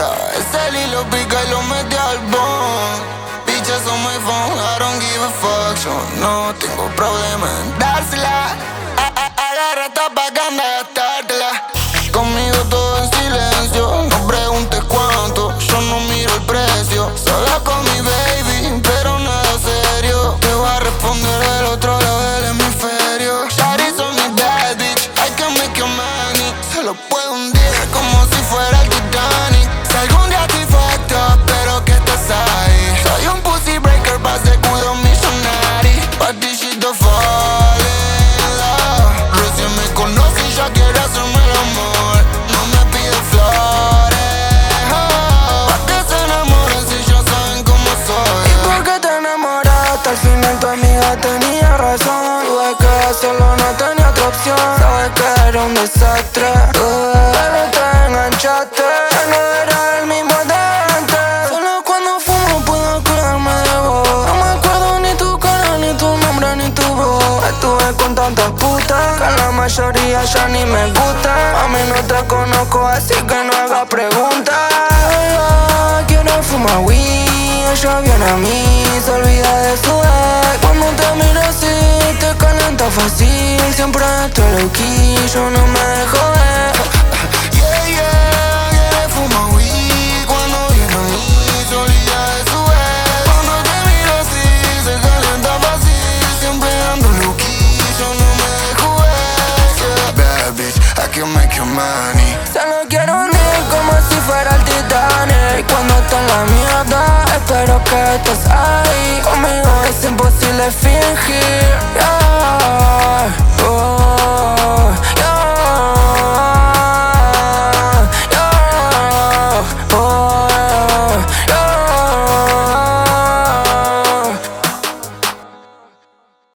Yeah, ese hilo pica y lo mete al bone. Bitches on my phone, I don't give a fuck. Yo no tengo problema en dársela. Agarra esta paganda y gastártela. Conmigo todo en silencio, no preguntes cuánto, yo no miro el precio. Sola con mi baby, pero nada serio. Te voy a responder del otro lado del hemisferio. Shawty son mi bad bitch, I can make your money. Se lo puedo hundir como si fuera el Titanic. Si algún día estoy fucked up, pero que estás ahí. Soy un pussy breaker, vas de cuido millonario. Pa' ti shit the fall in love. Recién me conoce y ya quiere hacerme el amor. No me pide flores, oh. Pa' que se enamoren si ya saben cómo soy. ¿Y por qué te enamoraste? Al final tu amiga tenía razón. Tuve que hacerlo, no tenía otra opción. Sabes que era un desastre, pero te enganchaste. Ya no era el mismo de antes. Solo cuando fumo puedo acordarme de vos. No me acuerdo ni tu cara, ni tu nombre, ni tu voz. Estuve con tantas putas que la mayoría ya ni me gusta. A mí no te conozco, así que no hagas preguntas. Ella quiere fumar weed, ella viene a mí, se olvida de su ex. Cuando te miro así, te calienta fácil. Siempre estoy loquillo, no me dejo ver. Yeah, yeah, quiere fumar weed. Cuando viene a mí, se olvida de su ex. Cuando te miro así, se calienta fácil. Siempre ando loquillo, no me dejo ver. Yeah, bad bitch, I can make your money. Se lo quiero hundir como si fuera el Titanic. Y cuando esté en la mierda, espero que estés ahí. Conmigo es imposible fingir, yeah. Oh,